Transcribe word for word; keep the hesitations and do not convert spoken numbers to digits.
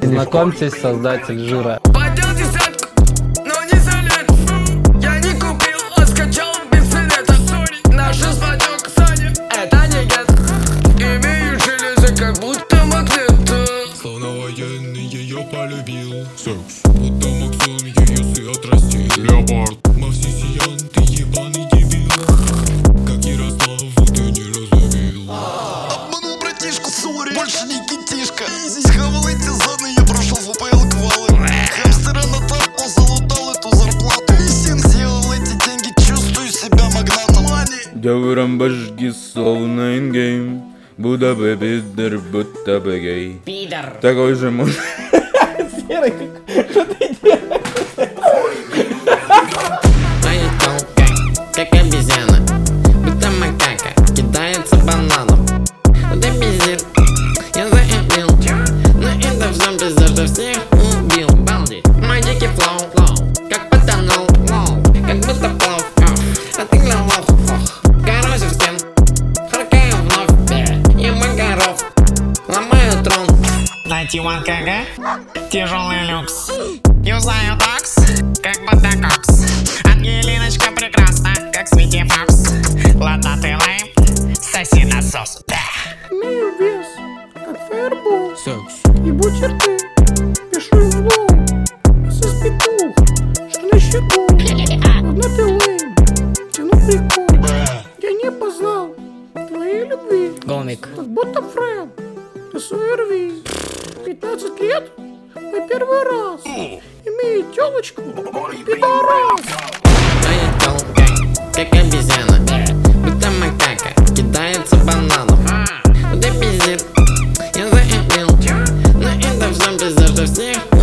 Знакомьтесь, создатель жира. Поднял десятку, но не залет. Я не купил, а скачал без цвета. Наша смотрёк Саня, это не гет. Имею железо, как будто магнит. Словно военный ее полюбил. Секс, будто Максон ее сы отрастил. Леопард, Мавсисиян, ты ебаный дебил. Как Ярослав, ты не разловил. Обманул братишку, сори, больше не китишка. Схавал эти зоны, я прошел в УПЛ квалы. Хамстера натапал, залутал эту зарплату. Син сделал эти деньги, чувствую себя магнатом. Дёврам башки словно ингейм. Будда бы пидор, будто бы гей. Пидор. Такой же муж. Серый, что ты делаешь? Моя толка, как обезьяна, будто макака, кидается бананом. Да пиздец, я заебил. Но это все пиздец, что всех убил. Балди, мой дикий флоу, как потонул, как будто плов. А ты главов, короче в стен, харкаю вновь, и Макаров, ломаю трон. Найти один кг, тяжелый люкс. Юзаю такс, как ботококс. Ангелиночка прекрасна, как Свити Фокс. Ладно ты лайм, соси насос. Имею вес, как фаербол. Секс, Ебу черты, пишу в лом. Сос петух, что на щеку. Ладно ты лейм, тяну прикол. Я не познал твоей любви. Гомик. Как будто Фред, ты суерви. Пятнадцать лет, на первый раз. Имею телочку, пидорас. Моя толка, как обезьяна, будто макака, кидается бананом. Да пиздец, я заебил. Но это все пиздец, что всех